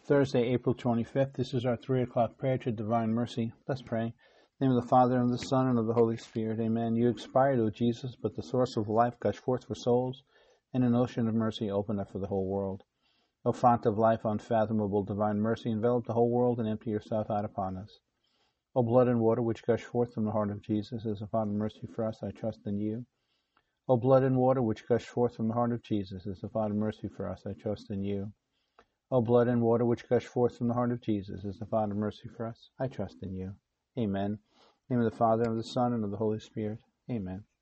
Thursday, April 25th. This is our 3 o'clock prayer to Divine Mercy. Let's pray. In the name of the Father, and of the Son, and of the Holy Spirit. Amen. You expired, O Jesus, but the source of life gushed forth for souls, and an ocean of mercy opened up for the whole world. O fount of life, unfathomable divine mercy, envelop the whole world and empty yourself out upon us. O blood and water which gush forth from the heart of Jesus, as a fount of mercy for us, I trust in you. O blood and water which gush forth from the heart of Jesus, as a fount of mercy for us, I trust in you. O blood and water which gush forth from the heart of Jesus, as a fount of mercy for us, I trust in you. Amen. In the name of the Father, and of the Son, and of the Holy Spirit. Amen.